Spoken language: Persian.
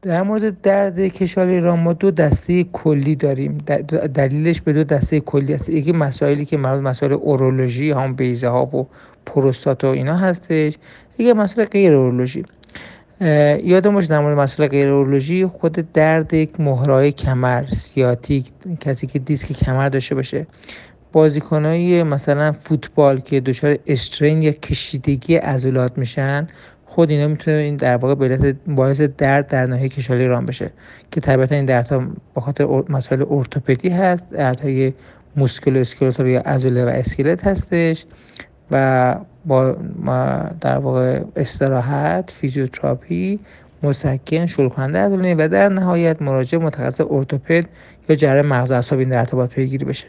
در مورد درد کشالی ران ما 2 دسته کلی داریم. دلیلش به 2 دسته کلی است. یکی مسائلی که مربوط به مسائل اورولوژی، هم بیضه ها و پروستات و اینا هستش. یکی مسائل غیر اورولوژی. یادمون باشه در مورد مسائل غیر اورولوژی، خود درد یک مهرای کمر، سیاتیک، کسی که دیسک کمر داشته باشه، بازیکنای مثلا فوتبال که دچار استرین یا کشیدگی عضلات میشن، خود اینا میتونه این در واقع به علت باعث درد در ناحیه کشالی ران بشه که طبیعتا این دردها به خاطر مسائل ارتوپدی هست، دردهای موسکول اسکلتال یا عضله و اسکلت هستش و با در واقع استراحت، فیزیوتراپی، مسکن، شل کننده عضله و در نهایت مراجعه متخصص ارتوپد یا جراح مغز اعصاب این دردها باید پیگیری بشه.